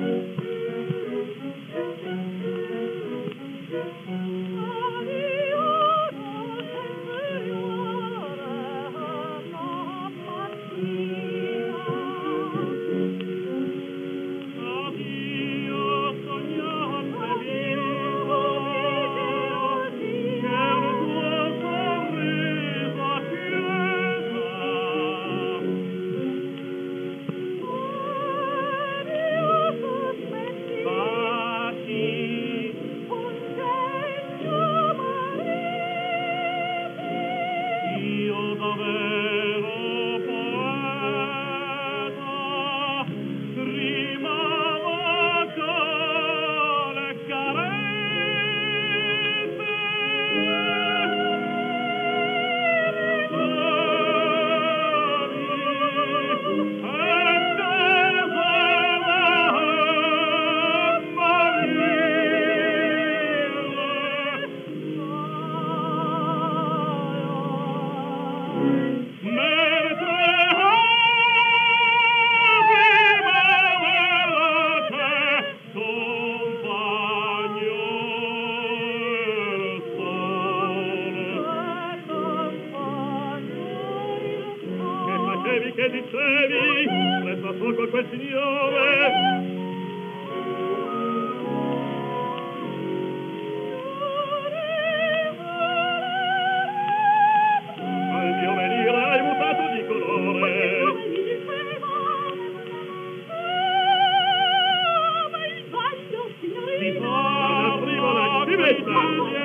Che dicevi? Resta a poco quel signore. Al mio venire hai mutato di colore. Ma il ballo, signorina! Si fa, frivola, si metta!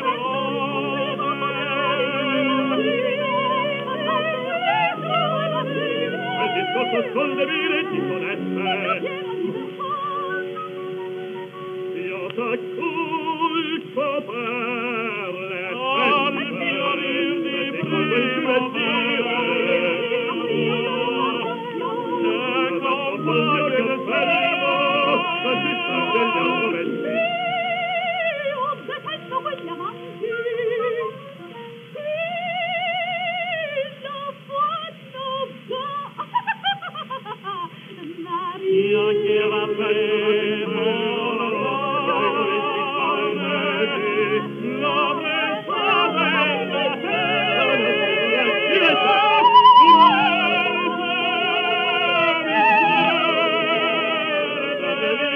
Discorso soldevire ti connesse. Io t'acculco per le scelte con quel giurettire. Ne compagno che fermo così sta degli argomenti. Io detesto quegli amanti. Io che va bene, la